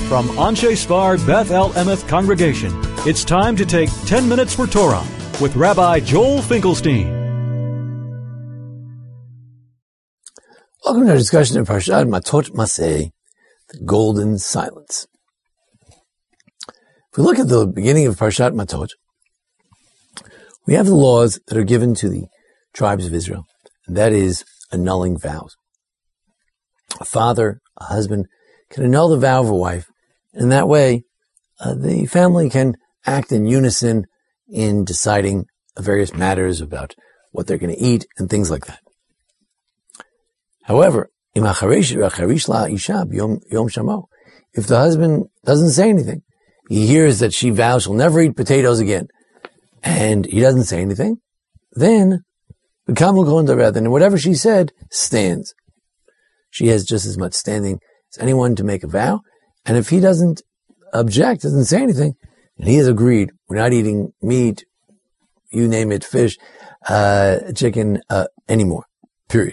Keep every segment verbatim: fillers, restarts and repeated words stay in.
From Anshe Sfar Beth El Emeth Congregation, it's time to take ten minutes for Torah with Rabbi Joel Finkelstein. Welcome to our discussion of Parshat Matot Maseh, the Golden Silence. If we look at the beginning of Parshat Matot, we have the laws that are given to the tribes of Israel, and that is annulling vows. A father, a husband, can annul the vow of a wife, and in that way, uh, the family can act in unison in deciding various matters about what they're going to eat and things like that. However, if the husband doesn't say anything, he hears that she vows she'll never eat potatoes again, and he doesn't say anything, then then whatever she said stands. She has just as much standing as anyone to make a vow, and if he doesn't object, doesn't say anything, and he has agreed, we're not eating meat, you name it, fish, uh, chicken, uh, anymore. Period.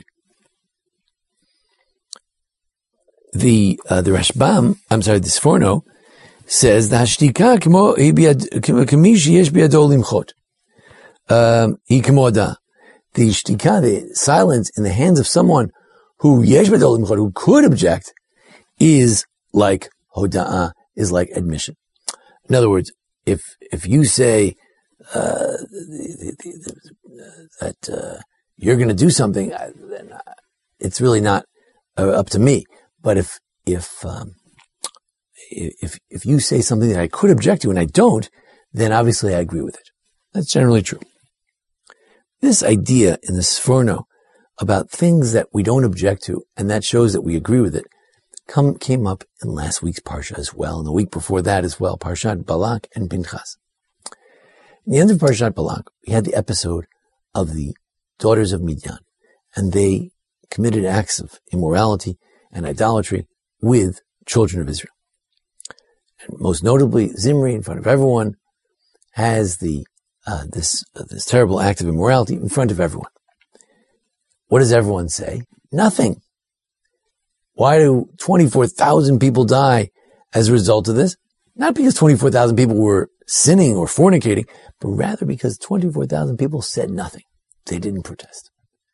The, uh, the Rashbam, I'm sorry, the Sforno, says, the hashtika kemo kamish yesh biado limchot. Um, he kemoda. The shtika, the silence in the hands of someone who yesh biado limchot, who could object, is like hoda'ah, is like admission. In other words, if, if you say, uh, the, the, the, that, uh, you're going to do something, then it's really not uh, up to me. But if, if, um, if, if you say something that I could object to and I don't, then obviously I agree with it. That's generally true. This idea in the Sforno about things that we don't object to, and that shows that we agree with it, come, came up in last week's Parsha as well, and the week before that as well, Parshat Balak and Pinchas. In the end of Parshat Balak, we had the episode of the daughters of Midian, and they committed acts of immorality and idolatry with children of Israel. And most notably, Zimri, in front of everyone, has the uh, this uh, this terrible act of immorality in front of everyone. What does everyone say? Nothing. Why do twenty-four thousand people die as a result of this? Not because twenty-four thousand people were sinning or fornicating, but rather because twenty-four thousand people said nothing. They didn't protest.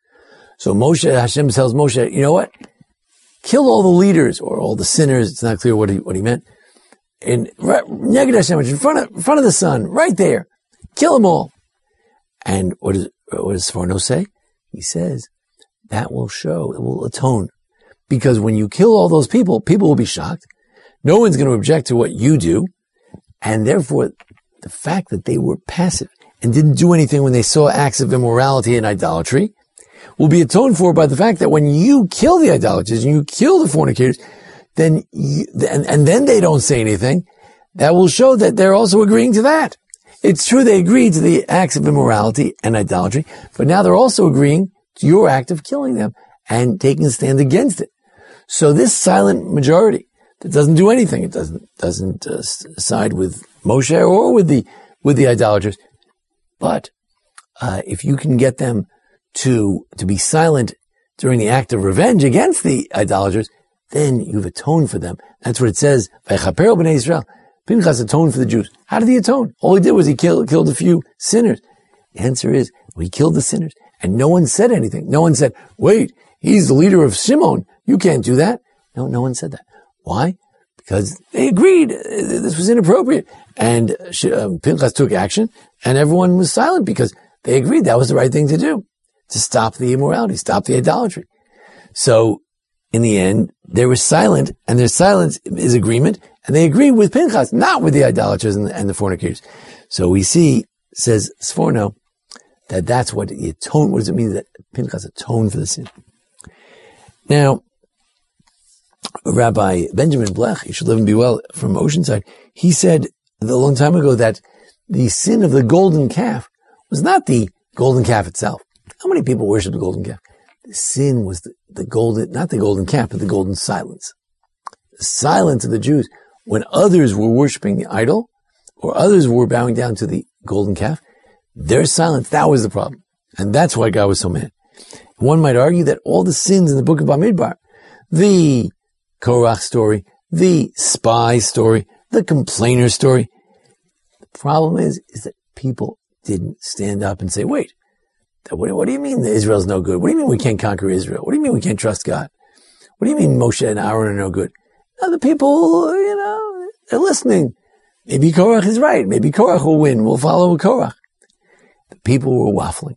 So Moshe, Hashem tells Moshe, you know what? Kill all the leaders or all the sinners. It's not clear what he, what he meant. In, Neged Hashem, in front of, in front of the sun, right there. Kill them all. And what does, what does Sforno say? He says, that will show, it will atone. Because when you kill all those people, people will be shocked. No one's going to object to what you do. And therefore, the fact that they were passive and didn't do anything when they saw acts of immorality and idolatry will be atoned for by the fact that when you kill the idolaters and you kill the fornicators, then you, and, and then they don't say anything, that will show that they're also agreeing to that. It's true they agreed to the acts of immorality and idolatry, but now they're also agreeing to your act of killing them and taking a stand against it. So this silent majority that doesn't do anything, it doesn't doesn't uh, side with Moshe or with the with the idolaters, but uh, if you can get them to to be silent during the act of revenge against the idolaters, then you've atoned for them. That's what it says. V'chaperel b'nei Yisrael. Pinchas atoned for the Jews. How did he atone? All he did was he killed, killed a few sinners. The answer is, well, he killed the sinners. And no one said anything. No one said, wait, he's the leader of Shimon. You can't do that. No, no one said that. Why? Because they agreed this was inappropriate. And uh, Pinchas took action, and everyone was silent because they agreed that was the right thing to do, to stop the immorality, stop the idolatry. So, in the end, they were silent, and their silence is agreement, and they agree with Pinchas, not with the idolaters and the, and the fornicators. So we see, says Sforno, that that's what the atone, what does it mean that Pinchas atoned for the sin? Now, Rabbi Benjamin Blech, he should live and be well, from Oceanside, he said a long time ago that the sin of the golden calf was not the golden calf itself. How many people worship the golden calf? The sin was the, the golden, not the golden calf, but the golden silence. The silence of the Jews when others were worshiping the idol or others were bowing down to the golden calf. Their silence, that was the problem. And that's why God was so mad. One might argue that all the sins in the book of Bamidbar, the Korach story, the spy story, the complainer story. The problem is, is that people didn't stand up and say, wait, what, what do you mean that Israel's no good? What do you mean we can't conquer Israel? What do you mean we can't trust God? What do you mean Moshe and Aaron are no good? Now the people, you know, they're listening. Maybe Korach is right. Maybe Korach will win. We'll follow Korach. The people were waffling.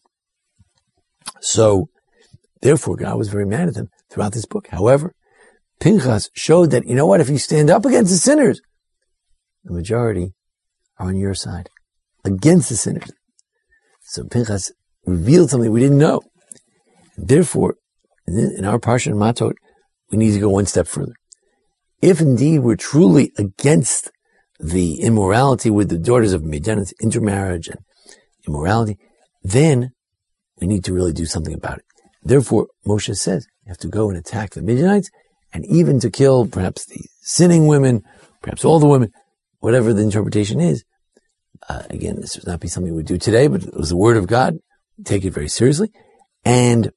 So, therefore, God was very mad at them throughout this book. However, Pinchas showed that, you know what, if you stand up against the sinners, the majority are on your side, against the sinners. So Pinchas revealed something we didn't know. And therefore, in our Parsha in Matot, we need to go one step further. If indeed we're truly against the immorality with the daughters of Midian, intermarriage and immorality, then we need to really do something about it. Therefore, Moshe says, you have to go and attack the Midianites, and even to kill perhaps the sinning women, perhaps all the women, whatever the interpretation is. Uh, again, this would not be something we would do today, but it was the word of God. Take it very seriously. And,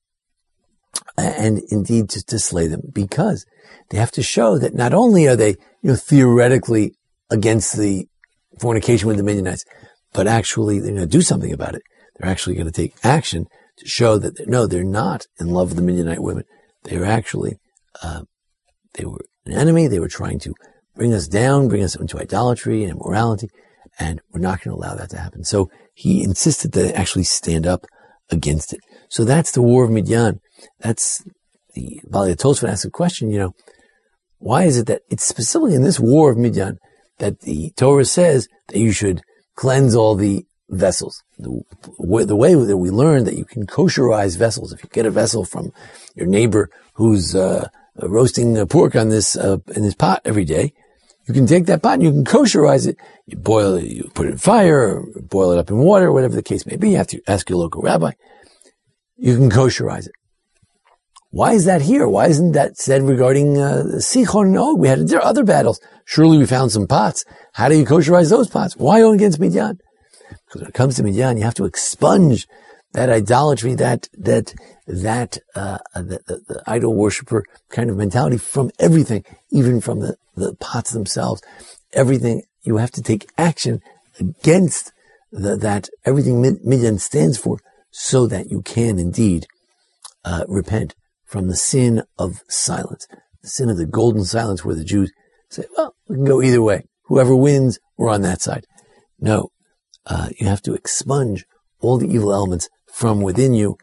and indeed to, to slay them, because they have to show that not only are they, you know, theoretically against the fornication with the Midianites, but actually they're going to do something about it. They're actually going to take action to show that, they're, no, they're not in love with the Midianite women. They were actually, uh, they were an enemy. They were trying to bring us down, bring us into idolatry and immorality, and we're not going to allow that to happen. So he insisted that they actually stand up against it. So that's the war of Midian. That's the Baalei Tosfot asks a question, you know, why is it that it's specifically in this war of Midian that the Torah says that you should cleanse all the vessels? The, the way that we learn that you can kosherize vessels, if you get a vessel from your neighbor who's uh, roasting uh, pork on this uh, in his pot every day, you can take that pot and you can kosherize it. You boil it, you put it in fire, or boil it up in water, whatever the case may be. You have to ask your local rabbi. You can kosherize it. Why is that here? Why isn't that said regarding uh, Sichon and Og? We had there are other battles. Surely we found some pots. How do you kosherize those pots? Why only against Midian? Because when it comes to Midian, you have to expunge that idolatry, that that that uh, the, the, the idol worshiper kind of mentality from everything, even from the, the pots themselves. Everything, you have to take action against the, that everything Midian stands for, so that you can indeed uh, repent from the sin of silence, the sin of the golden silence, where the Jews say, well, we can go either way. Whoever wins, we're on that side. No, uh, you have to expunge all the evil elements from within you.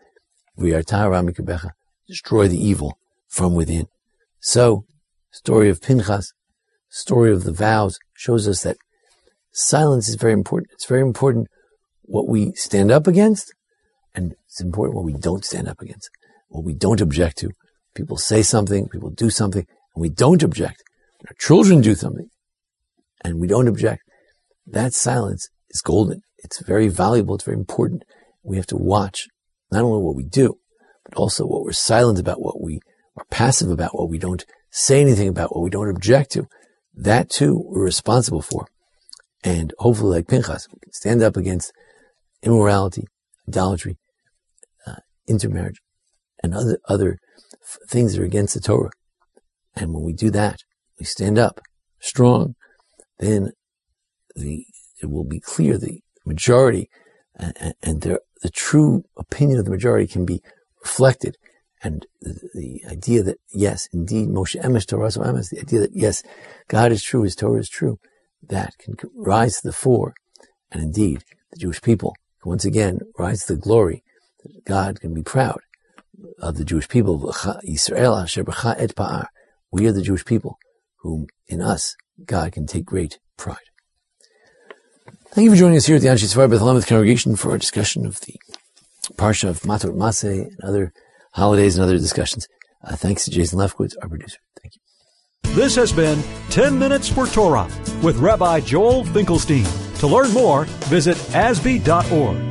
Destroy the evil from within. So, story of Pinchas, story of the vows, shows us that silence is very important. It's very important what we stand up against, and it's important what we don't stand up against, what we don't object to. People say something, people do something, and we don't object. Our children do something, and we don't object. That silence is golden. It's very valuable. It's very important. We have to watch not only what we do, but also what we're silent about, what we are passive about, what we don't say anything about, what we don't object to. That too, we're responsible for. And hopefully, like Pinchas, we can stand up against immorality, idolatry, uh, intermarriage, and other other f- things that are against the Torah. And when we do that, we stand up strong, then the it will be clear the majority and, and the, the true opinion of the majority can be reflected. And the, the idea that, yes, indeed, Moshe Emesh, Torah so Emesh, the idea that, yes, God is true, His Torah is true, that can rise to the fore. And indeed, the Jewish people can once again rise to the glory that God can be proud of the Jewish people. Yisrael asher b'cha et pa'ar. We are the Jewish people whom in us God can take great pride. Thank you for joining us here at the Anshe Sefard Beth Elameth congregation for our discussion of the Parsha of Matot Maseh and other holidays and other discussions. Uh, thanks to Jason Lefkowitz, our producer. Thank you. This has been ten minutes for Torah with Rabbi Joel Finkelstein. To learn more, visit A S B E dot org.